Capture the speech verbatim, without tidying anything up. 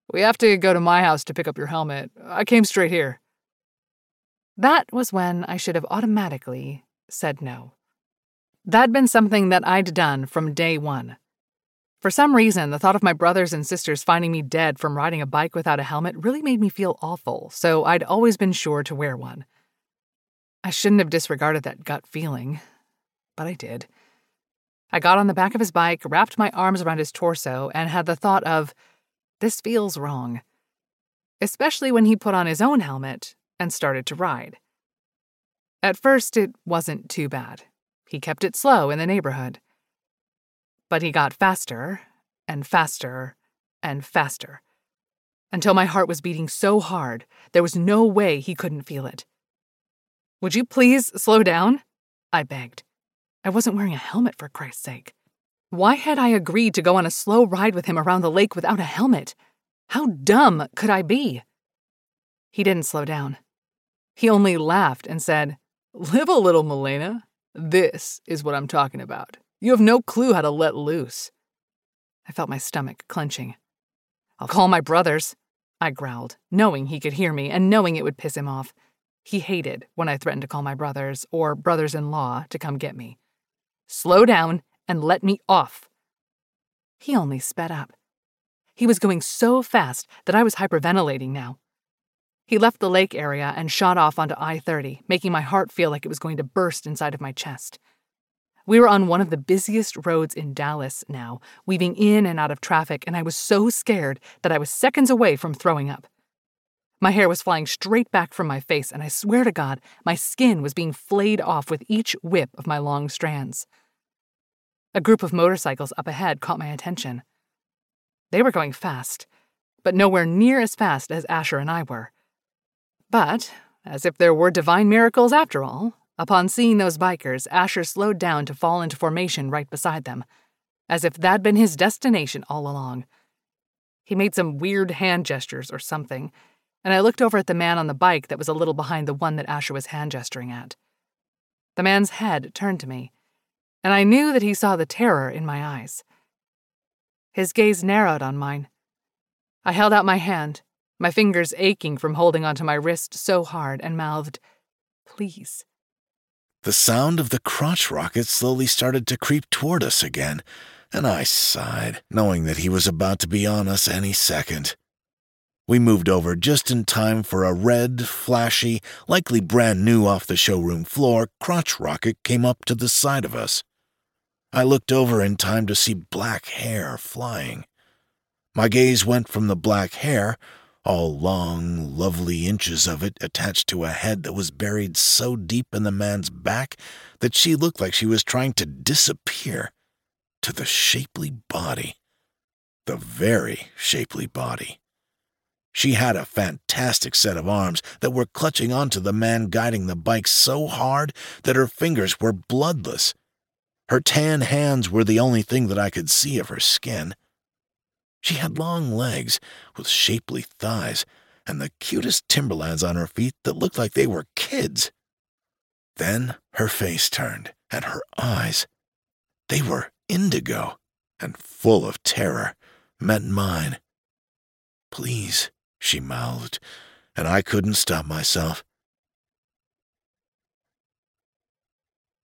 We have to go to my house to pick up your helmet. I came straight here. That was when I should have automatically said no. That'd been something that I'd done from day one. For some reason, the thought of my brothers and sisters finding me dead from riding a bike without a helmet really made me feel awful, so I'd always been sure to wear one. I shouldn't have disregarded that gut feeling, but I did. I got on the back of his bike, wrapped my arms around his torso, and had the thought of, this feels wrong. Especially when he put on his own helmet and started to ride. At first, it wasn't too bad. He kept it slow in the neighborhood. But he got faster and faster and faster, until my heart was beating so hard there was no way he couldn't feel it. Would you please slow down? I begged. I wasn't wearing a helmet, for Christ's sake. Why had I agreed to go on a slow ride with him around the lake without a helmet? How dumb could I be? He didn't slow down. He only laughed and said, "Live a little, Milena. This is what I'm talking about. You have no clue how to let loose." I felt my stomach clenching. "I'll call my brothers," I growled, knowing he could hear me and knowing it would piss him off. He hated when I threatened to call my brothers or brothers-in-law to come get me. "Slow down and let me off." He only sped up. He was going so fast that I was hyperventilating now. He left the lake area and shot off onto I thirty, making my heart feel like it was going to burst inside of my chest. We were on one of the busiest roads in Dallas now, weaving in and out of traffic, and I was so scared that I was seconds away from throwing up. My hair was flying straight back from my face, and I swear to God, my skin was being flayed off with each whip of my long strands. A group of motorcycles up ahead caught my attention. They were going fast, but nowhere near as fast as Asher and I were. But, as if there were divine miracles after all, upon seeing those bikers, Asher slowed down to fall into formation right beside them, as if that'd been his destination all along. He made some weird hand gestures or something, and I looked over at the man on the bike that was a little behind the one that Asher was hand gesturing at. The man's head turned to me, and I knew that he saw the terror in my eyes. His gaze narrowed on mine. I held out my hand, my fingers aching from holding onto my wrist so hard, and mouthed, "Please." The sound of the crotch rocket slowly started to creep toward us again, and I sighed, knowing that he was about to be on us any second. We moved over just in time for a red, flashy, likely brand new off the showroom floor crotch rocket came up to the side of us. I looked over in time to see black hair flying. My gaze went from the black hair, all long, lovely inches of it attached to a head that was buried so deep in the man's back that she looked like she was trying to disappear, to the shapely body. The very shapely body. She had a fantastic set of arms that were clutching onto the man guiding the bike so hard that her fingers were bloodless. Her tan hands were the only thing that I could see of her skin. She had long legs with shapely thighs and the cutest Timberlands on her feet that looked like they were kids. Then her face turned, and her eyes, they were indigo and full of terror, met mine. "Please," she mouthed, and I couldn't stop myself.